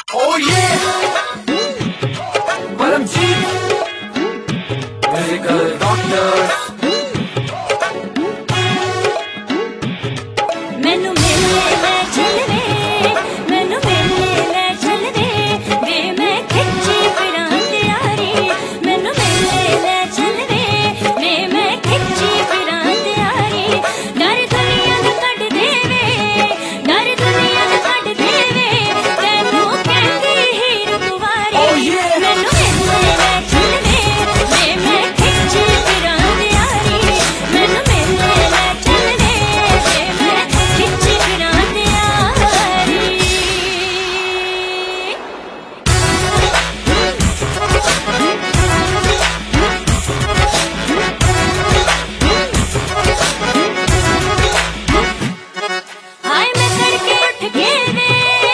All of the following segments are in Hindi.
Oh yeah, Paramjeet, musical doctors. मैनू मिलने ले चल वे, मैनू मिलने ले चल वे, वे मैं खिच्ची फिरां त्यारी। मैनू मिलने ले चल वे, वे मैं खिच्ची फिरां त्यारी। डर दुनिया दा कढ देवे, डर दुनिया दा कढ देवे, तैनू कहंदी हीर कुवारी। मैनू मिलने ले चल वे, वे मैं खिच्ची फिरां त्यारी। मैनू मिलने ले चल वे, वे मैं खिच्ची फिरां त्यारी। हाय मैं तड़के उठ के वे,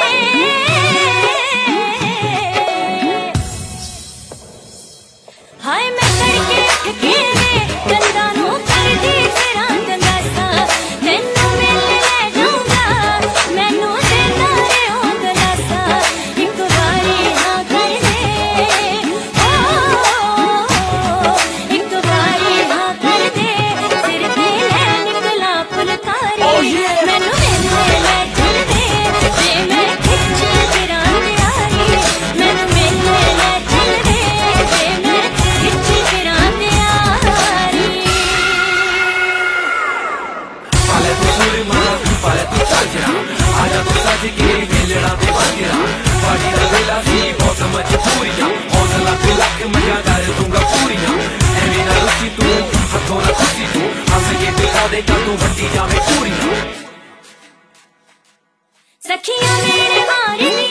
हाय मैं तड़के उठ के वे, दंदां नू करदी फिरां दंदासा। तैनू मिलने ले जाऊंगा, मैनू देना रेओ दलासा। इक वारी हाँ कर दे, ओ इक वारी हाँ कर दे, सिर ते ले निकला फुलकारी। मैनू मिलने ले चल दे, वे मैं खिच्ची फिरां त्यारी। मैनू मिलने ले चल दे, वे मैं खिच्ची फिरां त्यारी। पाले तू सूरमा, पाले तू चाचरा, आजा तू सज के मेलड़ा ते बाजरा। पार्टी दा वेला सी मौसम च पूरियां, हौसला ते लक मजा कर दूंगा पूरियां। एवें ना रुसी तू, हथों ना खुशी तू, हंस के दिखा दे कल तू वड्डी जावे पूरियां। सखियां मेरे मारे